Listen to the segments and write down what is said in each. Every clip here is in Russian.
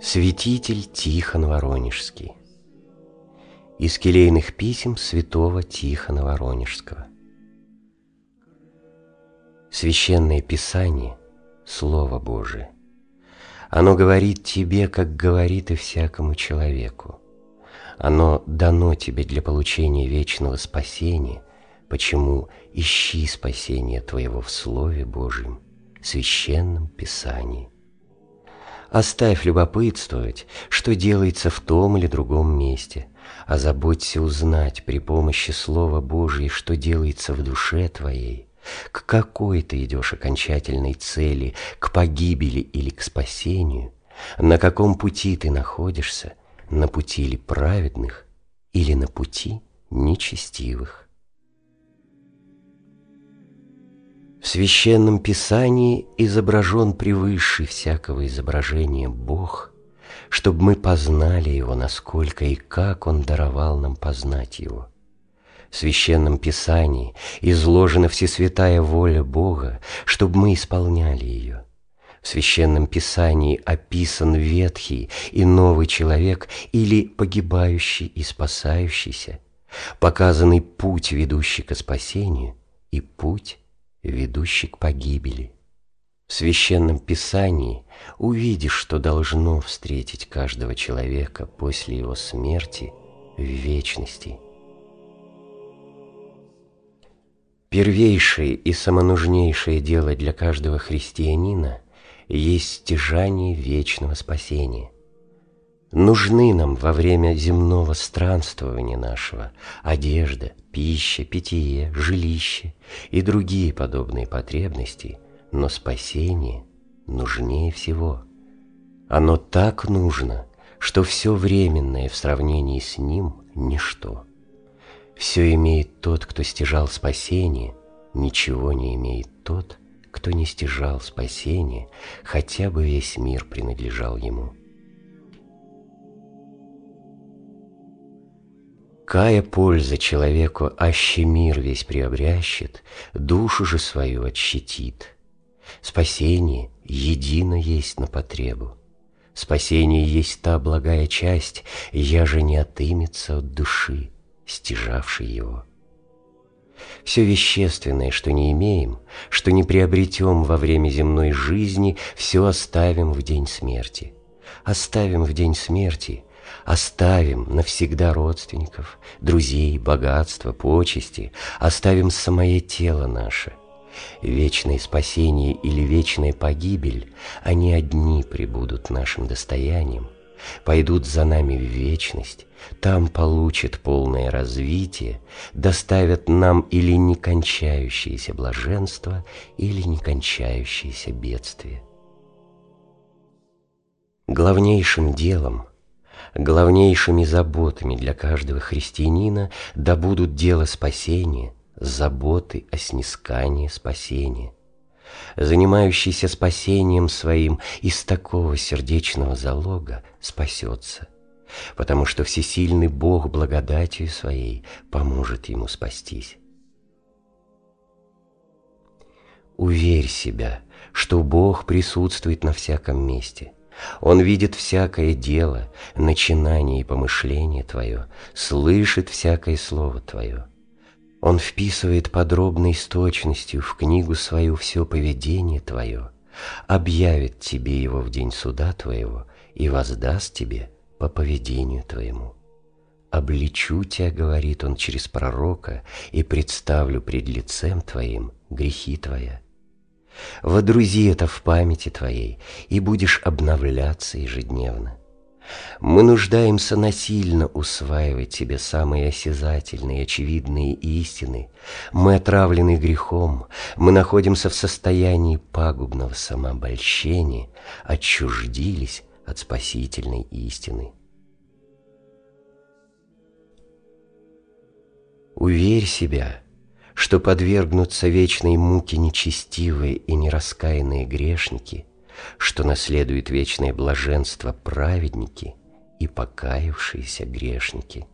Святитель Тихон Воронежский. Из келейных писем святого Тихона Воронежского. Священное Писание — Слово Божие. Оно говорит тебе, как говорит и всякому человеку. Оно дано тебе для получения вечного спасения, почему ищи спасение твоего в Слове Божьем, Священном Писании. Оставь любопытствовать, что делается в том или другом месте, озаботься узнать при помощи Слова Божьего, что делается в душе твоей, к какой ты идешь окончательной цели, к погибели или к спасению, на каком пути ты находишься, на пути ли праведных или на пути нечестивых. В Священном Писании изображен превыше всякого изображения Бог, чтобы мы познали Его, насколько и как Он даровал нам познать Его. В Священном Писании изложена всесвятая воля Бога, чтобы мы исполняли ее. В Священном Писании описан ветхий и новый человек или погибающий и спасающийся, показанный путь, ведущий к спасению, и путь, ведущий к погибели. В Священном Писании увидишь, что должно встретить каждого человека после его смерти в вечности. Первейшее и самонужнейшее дело для каждого христианина есть стяжание вечного спасения. Нужны нам во время земного странствования нашего одежда, пища, питье, жилище и другие подобные потребности, но спасение нужнее всего. Оно так нужно, что все временное в сравнении с ним – ничто. Все имеет тот, кто стяжал спасение, ничего не имеет тот, кто не стяжал спасения, хотя бы весь мир принадлежал ему. Кая польза человеку, аще мир весь приобрящет, душу же свою отщетит. Спасение едино есть на потребу. Спасение есть та благая часть, я же не отымется от души, стяжавшей его. Все вещественное, что не имеем, что не приобретем во время земной жизни, все оставим в день смерти. Оставим в день смерти, оставим навсегда родственников, друзей, богатства, почести, оставим самое тело наше. Вечное спасение или вечная погибель, они одни пребудут нашим достоянием, пойдут за нами в вечность, там получат полное развитие, доставят нам или некончающееся блаженство, или некончающееся бедствие. Главнейшим делом, главнейшими заботами для каждого христианина да будут дело спасения, заботы о снискании спасения. Занимающийся спасением своим из такого сердечного залога спасется, потому что всесильный Бог благодатью своей поможет ему спастись. Уверь себя, что Бог присутствует на всяком месте. Он видит всякое дело, начинание и помышление твое, слышит всякое слово твое. Он вписывает подробной с точностью в книгу свою все поведение твое, объявит тебе его в день суда твоего и воздаст тебе по поведению твоему. «Обличу тебя, — говорит он через пророка, — и представлю пред лицем твоим грехи твоя. Водрузи это в памяти твоей, и будешь обновляться ежедневно». Мы нуждаемся насильно усваивать себе самые осязательные и очевидные истины. Мы отравлены грехом, мы находимся в состоянии пагубного самообольщения, отчуждились от спасительной истины. Уверь себя, что подвергнутся вечной муке нечестивые и нераскаянные грешники, что наследуют вечное блаженство праведники и покаявшиеся грешники.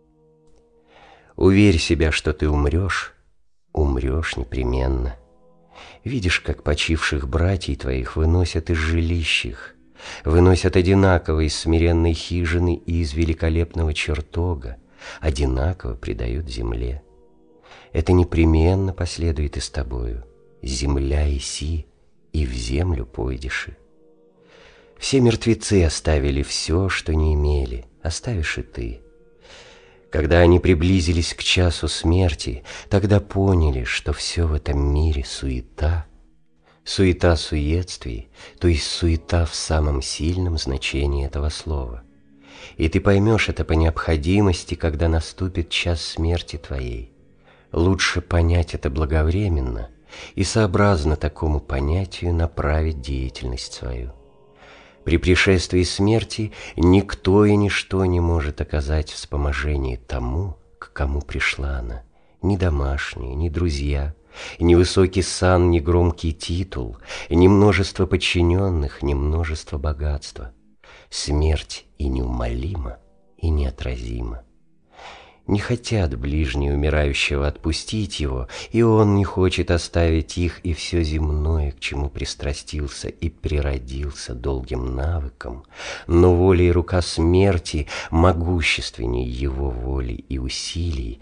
Уверь себя, что ты умрешь непременно. Видишь, как почивших братьев твоих выносят из жилищ их, выносят одинаково из смиренной хижины и из великолепного чертога, одинаково предают земле. Это непременно последует и с тобою. Земля иси, и в землю пойдешь. Все мертвецы оставили все, что не имели, оставишь и ты. Когда они приблизились к часу смерти, тогда поняли, что все в этом мире суета. Суета суетствий, то есть суета в самом сильном значении этого слова. И ты поймешь это по необходимости, когда наступит час смерти твоей. Лучше понять это благовременно и сообразно такому понятию направить деятельность свою. При пришествии смерти никто и ничто не может оказать вспоможение тому, к кому пришла она. Ни домашние, ни друзья, ни высокий сан, ни громкий титул, ни множество подчиненных, ни множество богатства. Смерть и неумолима, и неотразима. Не хотят ближние умирающего отпустить его, и он не хочет оставить их и все земное, к чему пристрастился и природился долгим навыком, но воля и рука смерти могущественнее его воли и усилий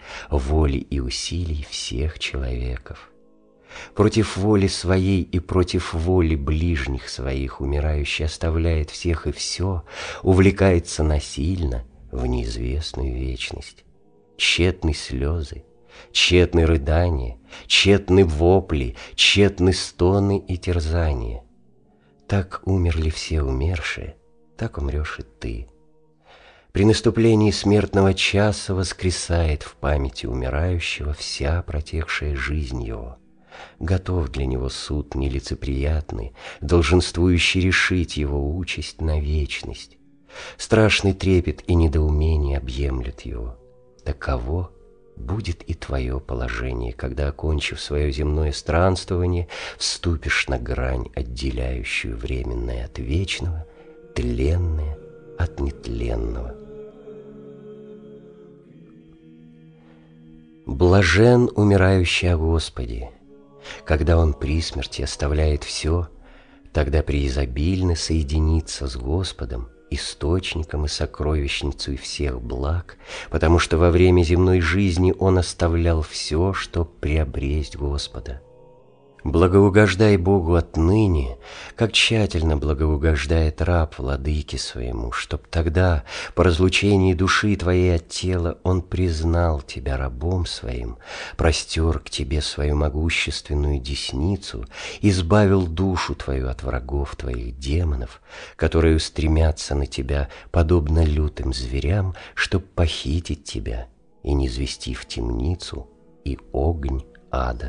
всех человеков. Против воли своей и против воли ближних своих умирающий оставляет всех и все, увлекается насильно в неизвестную вечность. Тщетны слезы, тщетны рыдания, тщетны вопли, тщетны стоны и терзания. Так умерли все умершие, так умрешь и ты. При наступлении смертного часа воскресает в памяти умирающего вся протекшая жизнь его. Готов для него суд нелицеприятный, долженствующий решить его участь на вечность. Страшный трепет и недоумение объемлют его. Таково будет и твое положение, когда, окончив свое земное странствование, вступишь на грань, отделяющую временное от вечного, тленное от нетленного. Блажен умирающий о Господе. Когда он при смерти оставляет все, тогда преизобильно соединится с Господом, источником и сокровищницей всех благ, потому что во время земной жизни он оставлял все, чтоб приобресть Господа. Благоугождай Богу отныне, как тщательно благоугождает раб владыке своему, чтоб тогда, по разлучении души твоей от тела, он признал тебя рабом своим, простер к тебе свою могущественную десницу, избавил душу твою от врагов твоих демонов, которые устремятся на тебя, подобно лютым зверям, чтоб похитить тебя и низвести в темницу и огонь ада.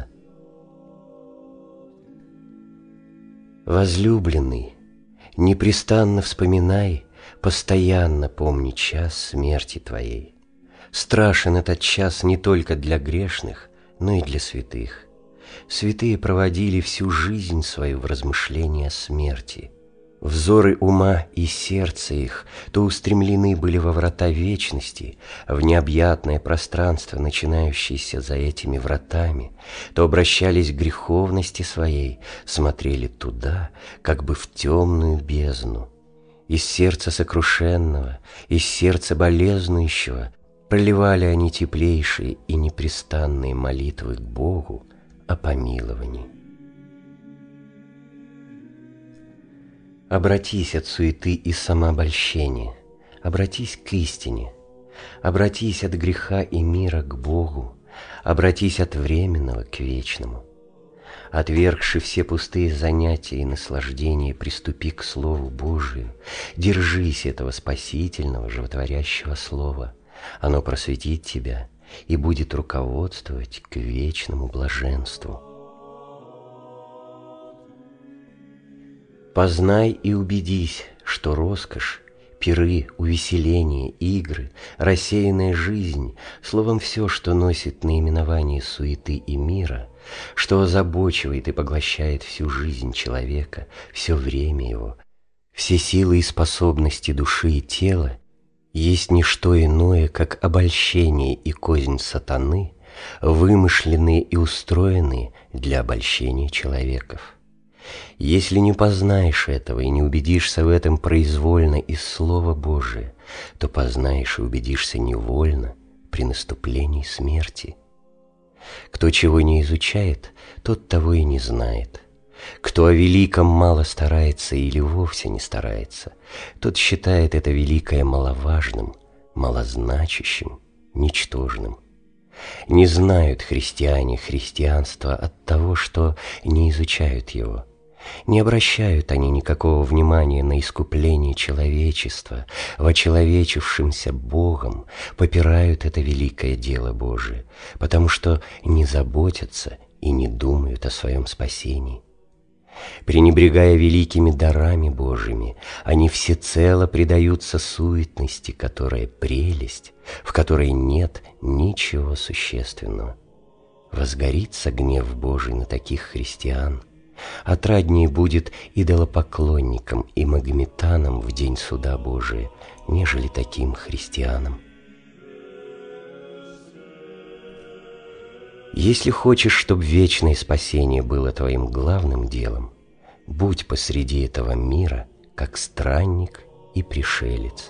Возлюбленный, непрестанно вспоминай, постоянно помни час смерти твоей. Страшен этот час не только для грешных, но и для святых. Святые проводили всю жизнь свою в размышлении о смерти. Взоры ума и сердца их то устремлены были во врата вечности, в необъятное пространство, начинающееся за этими вратами, то обращались к греховности своей, смотрели туда, как бы в темную бездну. Из сердца сокрушенного, из сердца болезнующего проливали они теплейшие и непрестанные молитвы к Богу о помиловании. Обратись от суеты и самообольщения, обратись к истине, обратись от греха и мира к Богу, обратись от временного к вечному. Отвергши все пустые занятия и наслаждения, приступи к Слову Божию, держись этого спасительного, животворящего Слова. Оно просветит тебя и будет руководствовать к вечному блаженству. Познай и убедись, что роскошь, пиры, увеселения, игры, рассеянная жизнь, словом, все, что носит наименование суеты и мира, что озабочивает и поглощает всю жизнь человека, все время его, все силы и способности души и тела, есть не что иное, как обольщение и кознь сатаны, вымышленные и устроенные для обольщения человеков. Если не познаешь этого и не убедишься в этом произвольно из Слова Божия, то познаешь и убедишься невольно при наступлении смерти. Кто чего не изучает, тот того и не знает. Кто о великом мало старается или вовсе не старается, тот считает это великое маловажным, малозначащим, ничтожным. Не знают христиане христианства от того, что не изучают его. Не обращают они никакого внимания на искупление человечества, вочеловечившимся Богом, попирают это великое дело Божие, потому что не заботятся и не думают о своем спасении. Пренебрегая великими дарами Божьими, они всецело предаются суетности, которая прелесть, в которой нет ничего существенного. Возгорится гнев Божий на таких христиан, отраднее будет идолопоклонникам и магометанам в день суда Божия, нежели таким христианам. Если хочешь, чтобы вечное спасение было твоим главным делом, будь посреди этого мира, как странник и пришелец.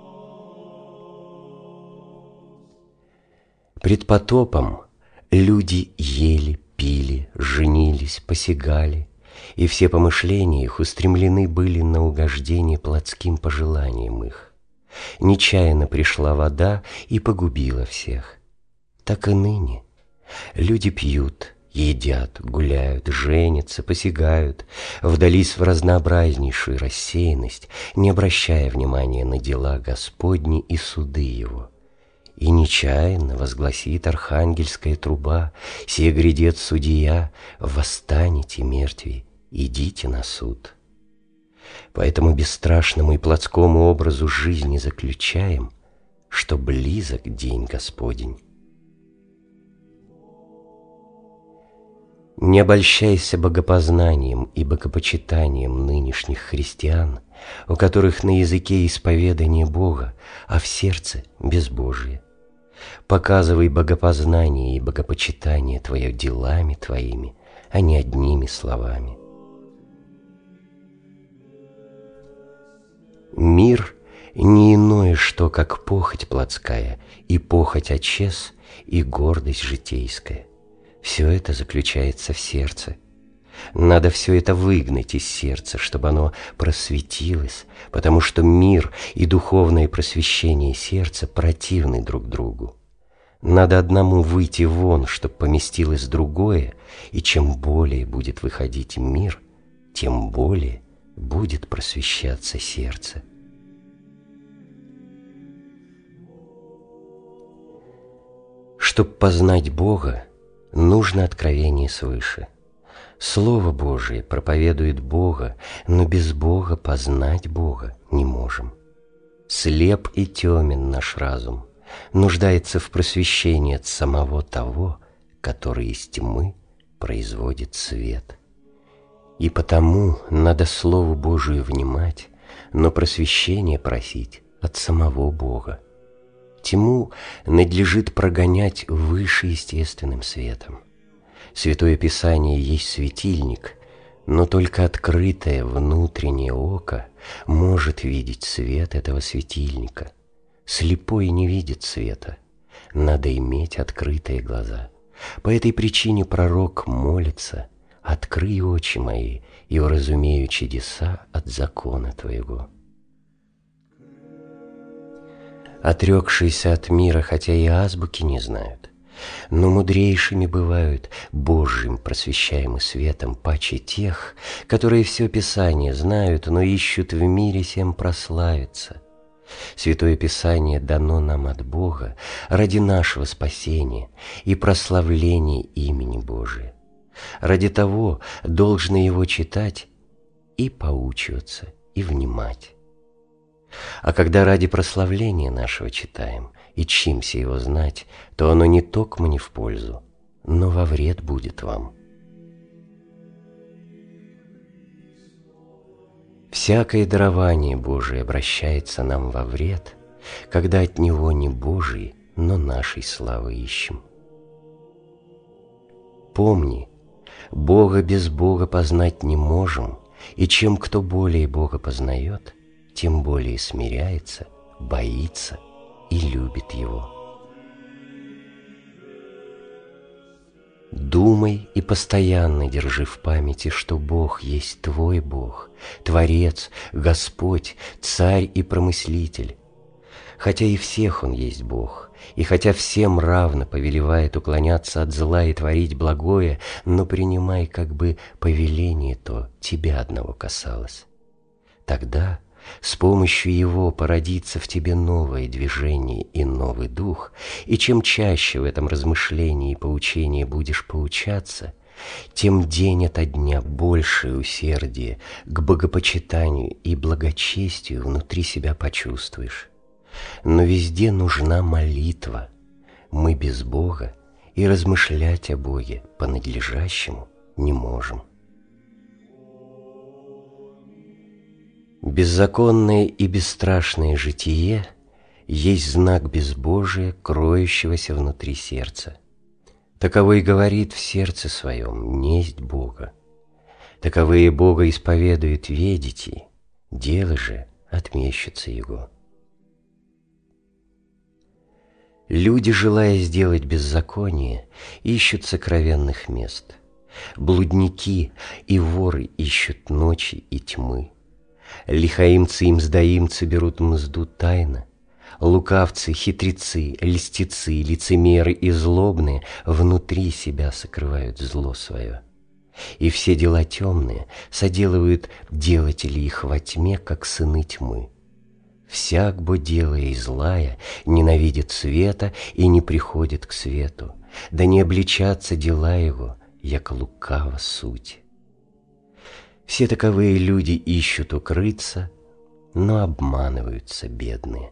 Пред потопом люди ели, пили, женились, посягали, и все помышления их устремлены были на угождение плотским пожеланиям их. Нечаянно пришла вода и погубила всех. Так и ныне. Люди пьют, едят, гуляют, женятся, посягают, вдались в разнообразнейшую рассеянность, не обращая внимания на дела Господни и суды Его. И нечаянно возгласит архангельская труба: «Сие грядет судья, восстанете, мертвые, идите на суд». По этому бесстрашному и плотскому образу жизни заключаем, что близок день Господень. Не обольщайся богопознанием и богопочитанием нынешних христиан, у которых на языке исповедание Бога, а в сердце безбожие. Показывай богопознание и богопочитание твое делами твоими, а не одними словами. Мир не иное что, как похоть плотская, и похоть очес, и гордость житейская. Все это заключается в сердце. Надо все это выгнать из сердца, чтобы оно просветилось, потому что мир и духовное просвещение сердца противны друг другу. Надо одному выйти вон, чтобы поместилось другое, и чем более будет выходить мир, тем более будет просвещаться сердце. Чтоб познать Бога, нужно откровение свыше. Слово Божие проповедует Бога, но без Бога познать Бога не можем. Слеп и темен наш разум, нуждается в просвещении от самого того, который из тьмы производит свет. И потому надо Слову Божию внимать, но просвещение просить от самого Бога. Тьму надлежит прогонять вышеестественным светом. Святое Писание есть светильник, но только открытое внутреннее око может видеть свет этого светильника. Слепой не видит света, надо иметь открытые глаза. По этой причине пророк молится: «Открый очи мои, и уразумею чудеса от закона Твоего». Отрекшиеся от мира, хотя и азбуки не знают, но мудрейшими бывают Божьим просвещаемы светом паче тех, которые все Писание знают, но ищут в мире сем прославиться. Святое Писание дано нам от Бога ради нашего спасения и прославления имени Божия. Ради того должно его читать и поучиваться, и внимать. А когда ради прославления нашего читаем и чимся его знать, то оно не токмо не в пользу, но во вред будет вам. Всякое дарование Божие обращается нам во вред, когда от него не Божией, но нашей славы ищем. Помни, Бога без Бога познать не можем, и чем кто более Бога познает, тем более смиряется, боится и любит Его. Думай и постоянно держи в памяти, что Бог есть твой Бог, Творец, Господь, Царь и Промыслитель. Хотя и всех Он есть Бог, и хотя всем равно повелевает уклоняться от зла и творить благое, но принимай, как бы повеление то тебя одного касалось. Тогда с помощью Его породится в тебе новое движение и новый дух, и чем чаще в этом размышлении и поучении будешь поучаться, тем день ото дня большее усердие к богопочитанию и благочестию внутри себя почувствуешь. Но везде нужна молитва. Мы без Бога и размышлять о Боге по-надлежащему не можем. Беззаконное и бесстрашное житие есть знак безбожия, кроющегося внутри сердца. Таковой говорит в сердце своем: несть Бога. Таковые Бога исповедует ведите, дело же отмещется Его. Люди, желая сделать беззаконие, ищут сокровенных мест. Блудники и воры ищут ночи и тьмы. Лихаимцы и мздоимцы берут мзду тайно. Лукавцы, хитрецы, льстецы, лицемеры и злобные внутри себя сокрывают зло свое. И все дела темные соделывают делатели их во тьме, как сыны тьмы. Всяк, бо делая злая, ненавидит света и не приходит к свету, да не обличатся дела его, яко лукава суть. Все таковые люди ищут укрыться, но обманываются бедные.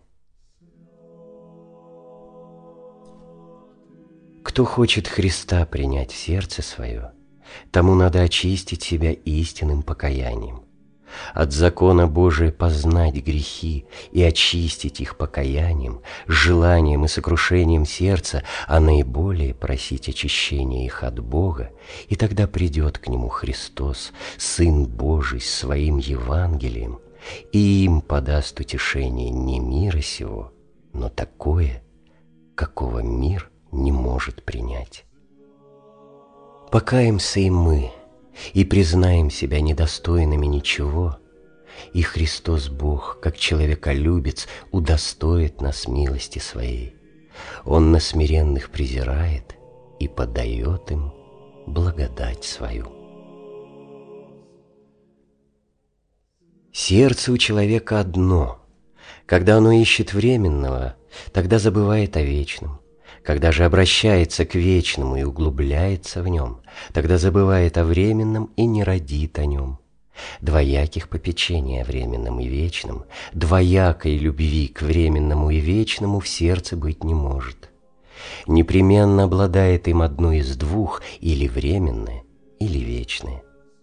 Кто хочет Христа принять в сердце свое, тому надо очистить себя истинным покаянием. От закона Божия познать грехи и очистить их покаянием, желанием и сокрушением сердца, а наиболее просить очищения их от Бога, и тогда придет к Нему Христос, Сын Божий, своим Евангелием, и им подаст утешение не мира сего, но такое, какого мир не может принять. Покаемся и мы, и признаем себя недостойными ничего, и Христос Бог, как человеколюбец, удостоит нас милости Своей. Он на смиренных презирает и подает им благодать Свою. Сердце у человека одно. Когда оно ищет временного, тогда забывает о вечном. Когда же обращается к вечному и углубляется в нем, тогда забывает о временном и не родит о нем. Двояких попечений о временном и вечном, двоякой любви к временному и вечному в сердце быть не может. Непременно обладает им одно из двух, или временное, или вечное.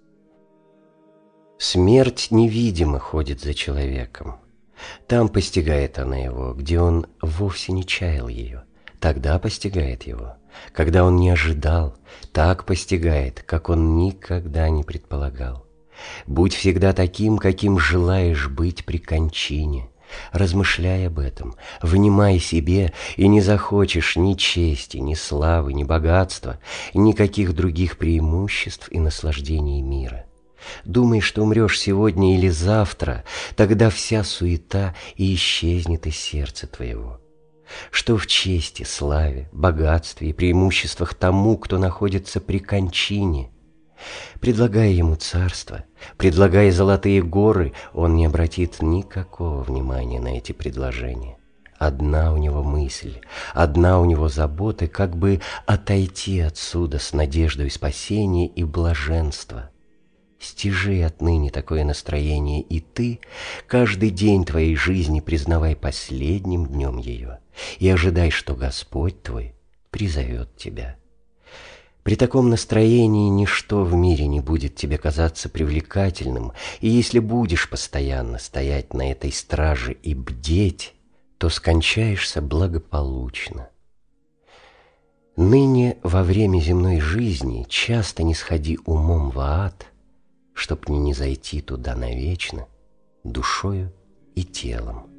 Смерть невидимо ходит за человеком. Там постигает она его, где он вовсе не чаял ее. Тогда постигает его, когда он не ожидал, так постигает, как он никогда не предполагал. Будь всегда таким, каким желаешь быть при кончине. Размышляй об этом, внимай себе, и не захочешь ни чести, ни славы, ни богатства, никаких других преимуществ и наслаждений мира. Думай, что умрешь сегодня или завтра, тогда вся суета и исчезнет из сердца твоего. Что в чести, славе, богатстве и преимуществах тому, кто находится при кончине. Предлагая ему царство, предлагая золотые горы, он не обратит никакого внимания на эти предложения. Одна у него мысль, одна у него забота, как бы отойти отсюда с надеждой спасения и блаженства. Стяжи отныне такое настроение, и ты каждый день твоей жизни признавай последним днем ее и ожидай, что Господь твой призовет тебя. При таком настроении ничто в мире не будет тебе казаться привлекательным, и если будешь постоянно стоять на этой страже и бдеть, то скончаешься благополучно. Ныне во время земной жизни часто не сходи умом в ад, чтоб не зайти туда навечно, душою и телом.